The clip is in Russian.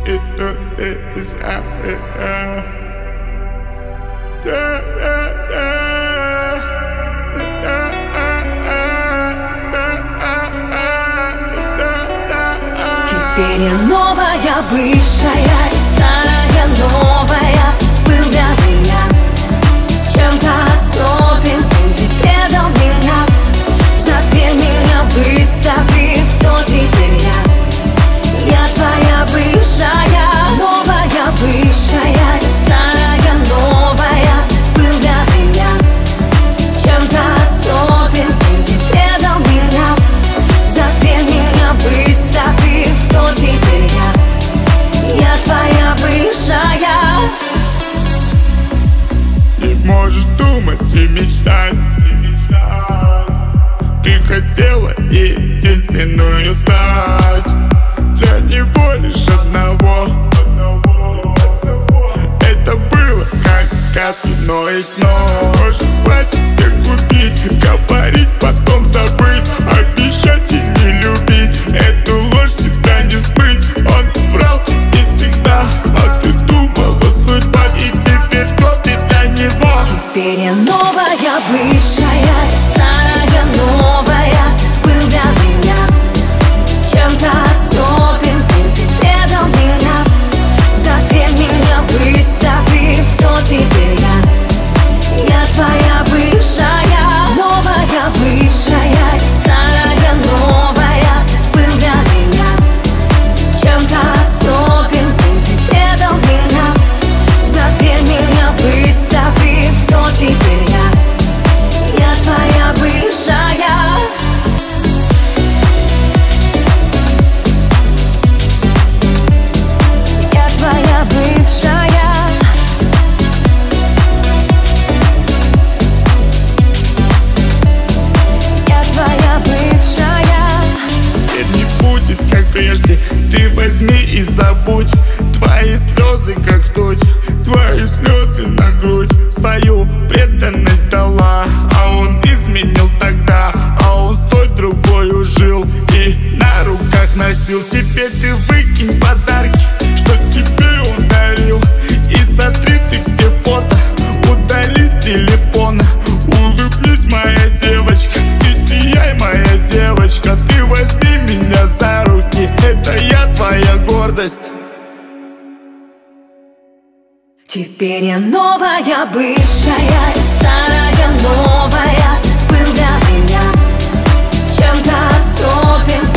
is Теперь я новая, бывшая и старая новая. Был для меня чем-то особенным, ты предал меня. Забей меня, выставив, кто теперь я твоя бывшая, новая, бывшая и старая новая. Был для меня чем-то особенным, ты предал меня. Забей меня, выставив, кто теперь я твоя бывшая. Не можешь думать и мечтать. Ты хотела единственную стать для него лишь одного. Это было как в сказке, но и снова. Может, хватит всех купить, говорить, потом забыть, обещать и не любить. Эту ложь всегда не скрыть. Он врал и всегда, а ты думала судьба. И теперь кто ты для него? Теперь я новая, бывшая и старая новая. Был для меня чем-то особенным, ты предал меня. Забей меня, выставив, кто теперь я твоя бывшая, новая, бывшая и старая новая. Был для меня чем-то особенным, ты предал меня. Забей меня, выставив, кто теперь я твоя бывшая. Я твоя бывшая. Я твоя бывшая. Теперь не будет, как прежде. Ты возьми и забудь. Твои слезы, как ртуть, твои слезы на грудь. Свою преданность дала, а он изменил тогда. А он с той другой жил и на руках носил. Теперь ты выкинь подарки, что тебе он дарил, и сотри ты все фото, удали с телефона. Улыбнись, моя девочка, ты сияй, моя девочка. Ты возьми меня за руки, это я твоя гордость. Теперь я новая, бывшая и старая новая. Был для меня чем-то особенным.